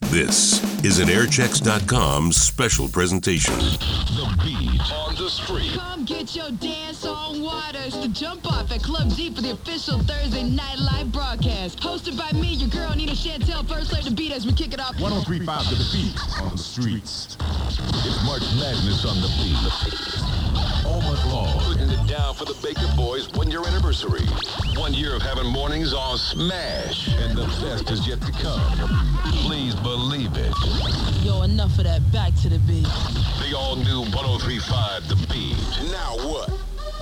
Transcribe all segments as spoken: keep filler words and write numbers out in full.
This is an airchecks dot com special presentation. The Beat on the Street. Come get your dance on waters to jump off at Club G for the official Thursday night live broadcast. Hosted by me, your girl Nina Chantel. First lady The Beat as we kick it off. one oh three point five to The Beat on the streets. It's March Madness on The Beat. All month long, putting it down for the Baker Boys one-year anniversary. One year of having mornings on Smash, and the best is yet to come. Please believe it. Yo, enough of that. Back to the beat. The all-new one oh three point five The Beat. Now what?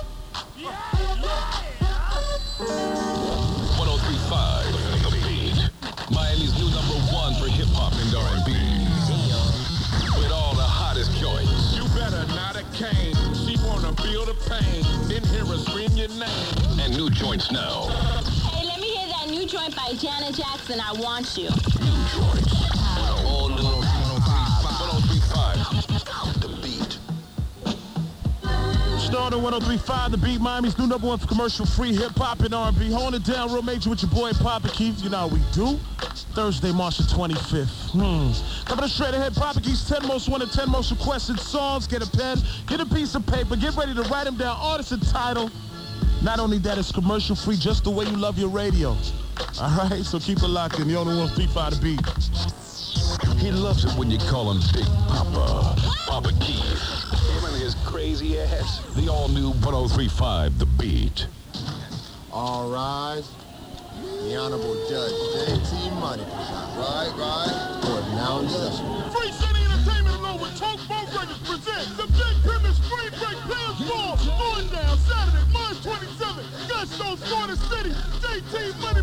one oh three point five The Beat. Miami's new number one for hip-hop and R and B. With all the hottest joints. You better not a cane. She wanna feel the pain. Then hear her scream your name. And new joints now. Hey, let me hear that new joint by Janet Jackson, I Want You. New joints. All new one oh three point five The Beat. Starting one oh three point five The Beat, Miami's new number one for commercial-free hip-hop and R and B. Holding it down real major with your boy Papa Keith. You know how we do. Thursday, March the twenty-fifth. Hmm. Coming straight ahead, Papa Keith's ten most wanted, ten most requested songs. Get a pen, get a piece of paper, get ready to write them down. Artist and title. Not only that, it's commercial-free, just the way you love your radio. All right, so keep it locked in. You only one oh three point five The Beat. He loves it when you call him Big Papa. Papa Keith. Him and his crazy ass. The all-new one oh three point five The Beat. All rise. The Honorable Judge J T Money. Right, right. Court now in session. Free City Entertainment along with Talk Boat Records present the Big Grimace Spring Break Players Ball. Going down Saturday, March twenty-seventh. Gusto's Florida City. J T Money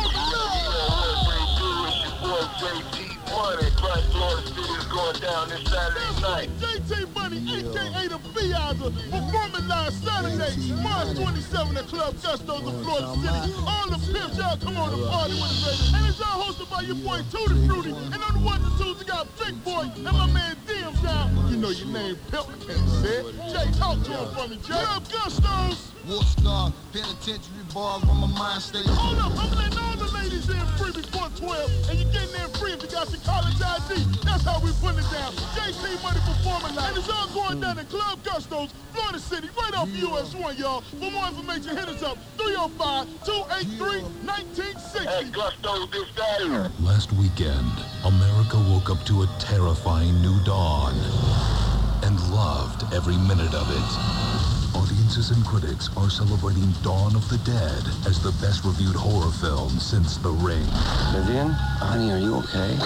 J T Money, plus Florida City is going down this Saturday night. J T Money, a k a the Fiazza, performing live Saturday, March twenty-seventh at Club Gusto's in Florida City. All the pimps, y'all come on to party with us, baby. And it's all hosted by your boy Tutti Frutti. And on the ones and twos, we got Big Boy and my man D M down. You know your name, Pimp, I can't say it. Jay, talk to him for me, Jay. Club Gusto's. Wolfstar, penitentiary bars where my mind stays. Hold up, I'm letting all the ladies in free before twelve, and you're getting in free if you got your college I D. That's how we put it down. J T Money performing live. And it's all going down in Club Gusto's, Florida City, right off U S one, y'all. For more information, hit us up, three oh five, two eight three, nineteen sixty. Hey, Gusto's this Saturday. Last weekend, America woke up to a terrifying new dawn and loved every minute of it. Audiences and critics are celebrating Dawn of the Dead as the best-reviewed horror film since The Ring. Vivian, honey, are you okay?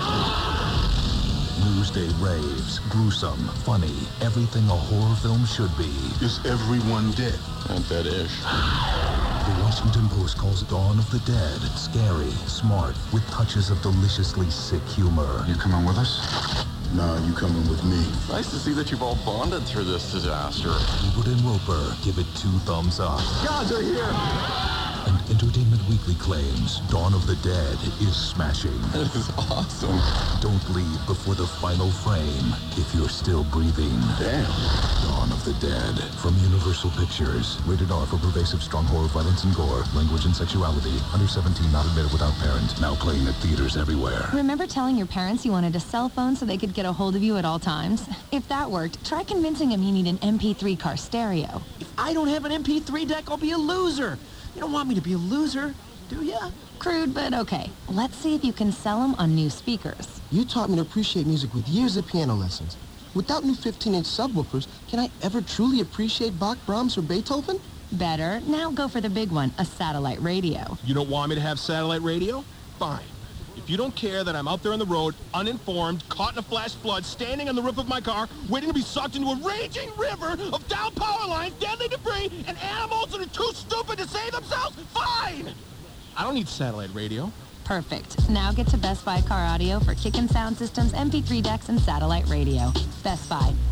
Newsday raves, gruesome, funny, everything a horror film should be. Is everyone dead? Not that-ish. The Washington Post calls Dawn of the Dead scary, smart, with touches of deliciously sick humor. You coming with us? Nah, you coming with me. Nice to see that you've all bonded through this disaster. Ebert and Roper give it two thumbs up. Gods are here! And Entertainment Weekly claims Dawn of the Dead is smashing. That is awesome. Don't leave before the final frame if you're still breathing. Damn. Dawn of the Dead from Universal Pictures. Rated R for pervasive strong horror, violence, and gore. Language and sexuality. Under seventeen, not admitted without parent. Now playing at theaters everywhere. Remember telling your parents you wanted a cell phone so they could get a hold of you at all times? If that worked, try convincing them you need an M P three car stereo. If I don't have an M P three deck, I'll be a loser. You don't want me to be a loser, do ya? Crude, but okay. Let's see if you can sell them on new speakers. You taught me to appreciate music with years of piano lessons. Without new fifteen-inch subwoofers, can I ever truly appreciate Bach, Brahms, or Beethoven? Better. Now go for the big one, a satellite radio. You don't want me to have satellite radio? Fine. If you don't care that I'm out there on the road, uninformed, caught in a flash flood, standing on the roof of my car, waiting to be sucked into a raging river of down power lines, deadly debris, and animals that are too stupid to save themselves, fine! I don't need satellite radio. Perfect. Now get to Best Buy Car Audio for kickin' sound systems, M P three decks, and satellite radio. Best Buy.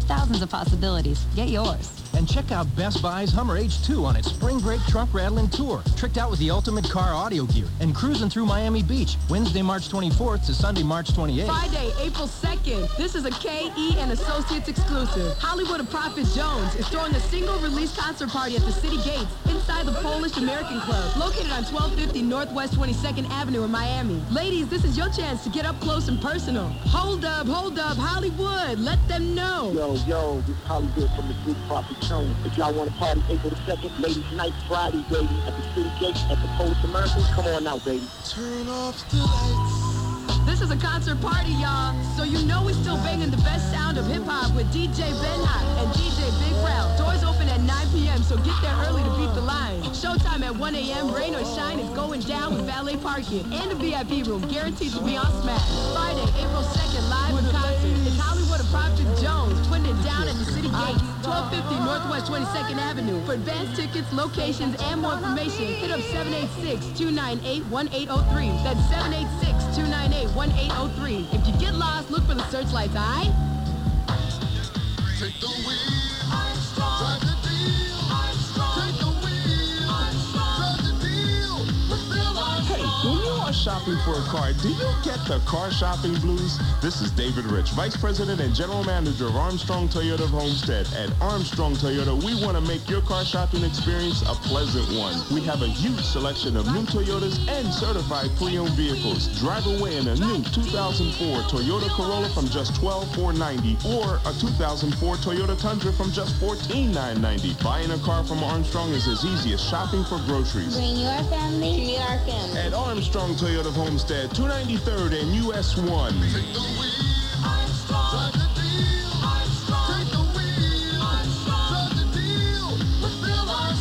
Thousands of possibilities. Get yours. And check out Best Buy's Hummer H two on its spring break trunk rattling tour. Tricked out with the ultimate car audio gear and cruising through Miami Beach. Wednesday, March twenty-fourth to Sunday, March twenty-eighth. Friday, April second. This is a K E and Associates exclusive. Hollywood of Prophet Jones is throwing a single release concert party at the city gates inside the Polish American Club, located on twelve fifty Northwest twenty-second Avenue in Miami. Ladies, this is your chance to get up close and personal. Hold up, hold up, Hollywood. Let them know. Yo, yo, this is Hollywood from the group Prophet Jones. If y'all want to party April second, ladies night Friday, baby, at the city gates at the Polish American, come on out, baby. Turn off the lights. This is a concert party, y'all. So you know we still banging the best sound of hip-hop with D J Ben Hot and D J Big Rel. Doors open at nine p.m., so get there early to beat the line. Showtime at one a.m., rain or shine is going down with valet parking and a V I P room guaranteed to be on smash. Friday, April second, live in concert. It's Hollywood of Prophet Jones, putting it down at the city gates, twelve fifty Northwest twenty-second Avenue. For advanced tickets, locations, and more information, hit up seven eight six, two nine eight, one eight zero three. That's seven eight six, two nine eight, one eight zero three. If you get lost, look for the searchlights, all right? Take the wheel. Drive the deal. Take the wheel. Drive the deal. Fulfill our Hey, when you are shopping for a car, do you get the car shopping blues? This is David Rich, Vice President and General Manager of Armstrong Toyota of Homestead. At Armstrong Toyota, we want to make your car shopping experience a pleasant one. We have a huge selection of new Toyotas and certified pre-owned vehicles. Drive away in a new two thousand four Toyota Corolla from just twelve thousand four hundred ninety dollars or a two thousand four Toyota Tundra from just fourteen thousand nine hundred ninety dollars. Buying a car from Armstrong is as easy as shopping for groceries. Bring your family to meet our family. At Armstrong Toyota of Homestead, two ninety-third and U S one. Take the wheel. Drive the deal. Take the wheel. Drive the deal. Fulfill our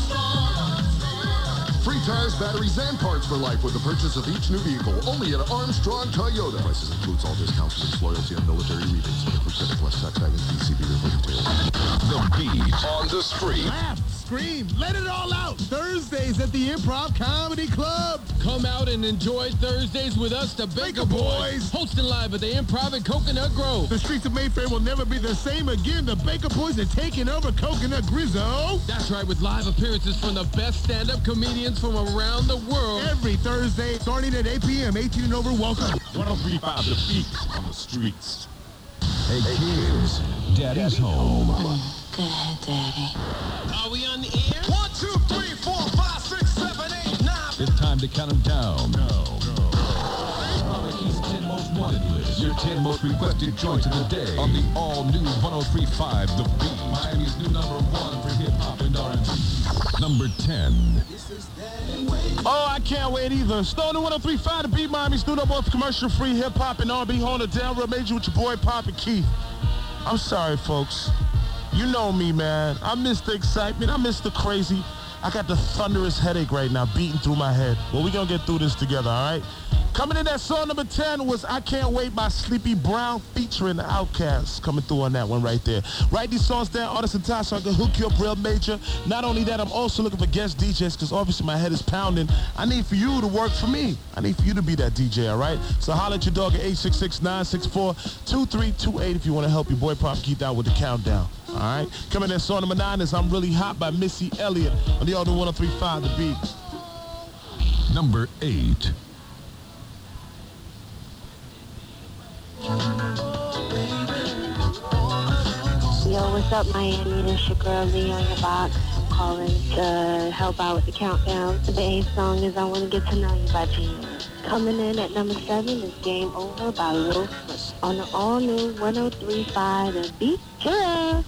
stars. Free tires, batteries, and parts for life with the purchase of each new vehicle. Only at Armstrong Toyota. Prices includes all discounts, links, loyalty, and military rebates. Includes credit plus tax tag and P C B for details. The beat on the street. Laugh, scream, let it all out. Thursdays at the Improv Comedy Club. Come out and enjoy Thursdays with us, the Baker, Baker Boys. Boys. Hosting live at the Improv in Coconut Grove. The streets of Mayfair will never be the same again. The Baker Boys are taking over Coconut Grizzo. That's right, with live appearances from the best stand-up comedians from around the world. Every Thursday, starting at eight p.m., eighteen and over, welcome. one oh three point five The Beat on the streets. Hey kids, Daddy's home. Go ahead, Daddy. Are we on the air? One, two, three, four, five, six, seven, eight, nine. It's time to count them down. Go, go. It's ten most wanted list. Your ten most requested joints of the day on the all-new one oh three point five The Beat. Miami's new number one for hip-hop and R and B. Number ten. Oh, I can't wait either. Stone one oh three point five The Beat, Miami's new number one for commercial-free hip-hop and R and B. Hold it down, real major with your boy, Papa Keith. I'm sorry, folks. You know me, man. I miss the excitement. I miss the crazy. I got the thunderous headache right now beating through my head. Well, we're going to get through this together, all right? Coming in at song number ten was I Can't Wait by Sleepy Brown featuring the Outkast. Coming through on that one right there. Write these songs down, artists and time, so I can hook you up real major. Not only that, I'm also looking for guest D Js because obviously my head is pounding. I need for you to work for me. I need for you to be that D J, all right? So holler at your dog at eight six six, nine six four, two three two eight if you want to help your boy Pop Keith out with the countdown. All right? Coming in at song number nine is I'm Really Hot by Missy Elliott on the other one oh three point five The Beat. Number eight. Yo, what's up, Miami? This your girl, Lee on your box. I'm calling to help out with the countdown. The eighth song is I Want to Get to Know You by G. Coming in at number seven is Game Over by Lil Flip on the all-new one oh three point five The Beat. Cheers!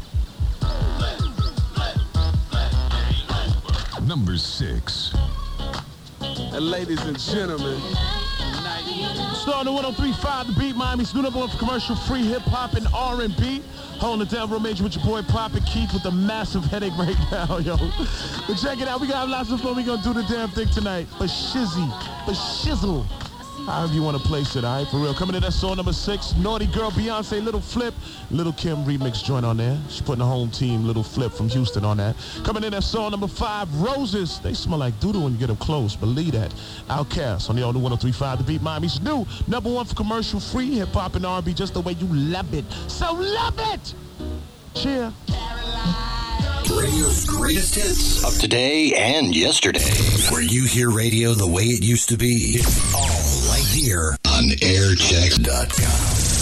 Number six. And ladies and gentlemen, starting one oh three point five The Beat, Miami's new number one for commercial-free hip-hop and R and B. Holding it down real major with your boy Papa Keith with a massive headache right now, yo. But check it out, we got lots of fun. We gonna do the damn thing tonight. But shizzy, but shizzle, however you want to place it, all right? For real. Coming in at song number six, Naughty Girl, Beyonce, Little Flip. Little Kim remix joint on there. She's putting the home team, Little Flip from Houston on that. Coming in at song number five, Roses. They smell like doodle when you get them close. Believe that. Outkast on the older one oh three point five The Beat, Miami's new number one for commercial-free hip-hop and R and B, just the way you love it. So love it! Cheer. Radio's greatest hits of today and yesterday. Where you hear radio the way it used to be. It's all right here on air checks dot com.